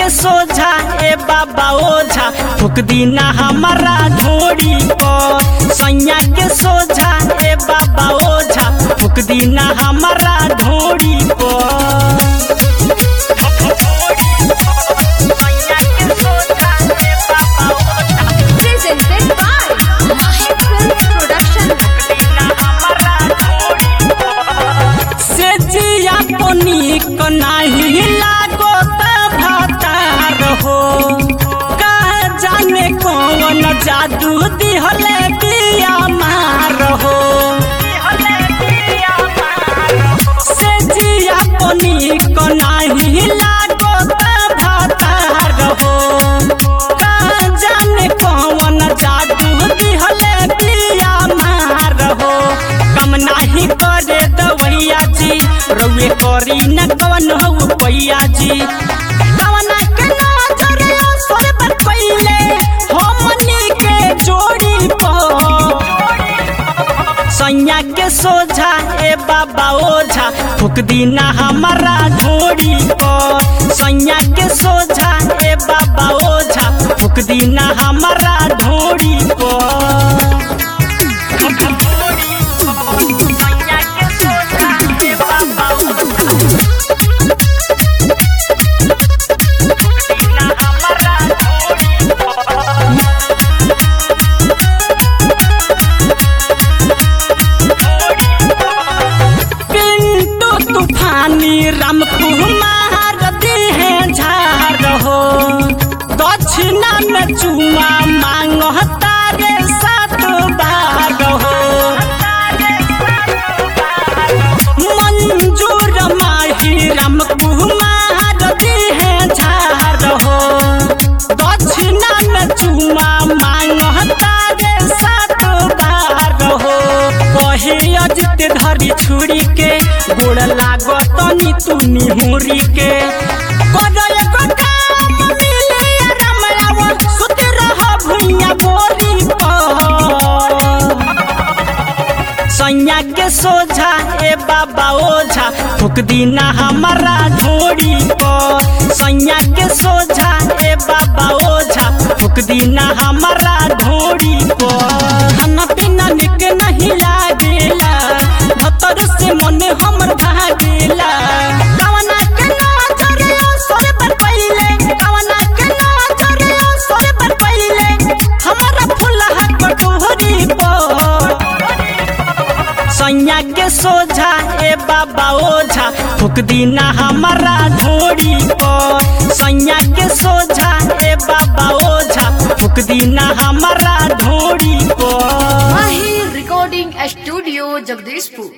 के सोझा ए बाबा ओझा थूक दीना हमारा ढोड़ी पर। सैया के सोझा ए बाबा ओझा थूक दीना हमारा ढोड़ी पर। नहीं लागो भतार हो का जाने कौन जादू दिहले दिया मार हो से जिया पनी को नहीं लागो भतार हो का जाने कौन जादू दिहले दिया मार हो। कम नहीं करे दवैया जी रउए करी न कवन हो पैया जी कवन के नजर सोर पर पहिले हमनी के जोड़ी पर। सैया के सोझा ए बाबा ओझा थूक दीना हमारा ढोड़ी पर। सैया के सोझा ए बाबा ओझा थूक दीना हमारा ढोड़ी पर। राम कुमार देहे झार हो दक्षिणा में चुमा मांग तारे 7 बार हो। मंजूर माही राम कुमार देहे झार हो दक्षिणा में चुमा मांग तारे 7 बार हो। कहे अजित धरी छुरी के गोड़ लागो तनी तू निहुरी के सुत रह भुइया बोरी पर। सैया के सोझा ए बाबा ओझा थूक दीना हमारा ढोड़ी पर। सैया के सोझा ए बाबा ओझा थूक दीना हमारा ढोड़ी पर। खाना पीना निक नहीं लागेला भतर से मन हमर भागेला कवना के नजर सोर पर पहिले कवना के नजर सोर पर पहिले हमारा फुलहा कटोरी पर। सैया के सोझा ए बाबा ओझा थूक दीना हमारा ढोड़ी पर। सैया के सोझा ए बाबा ओझा थूक दीना हमारा ढोड़ी पर। Recording studio Jagdishpur.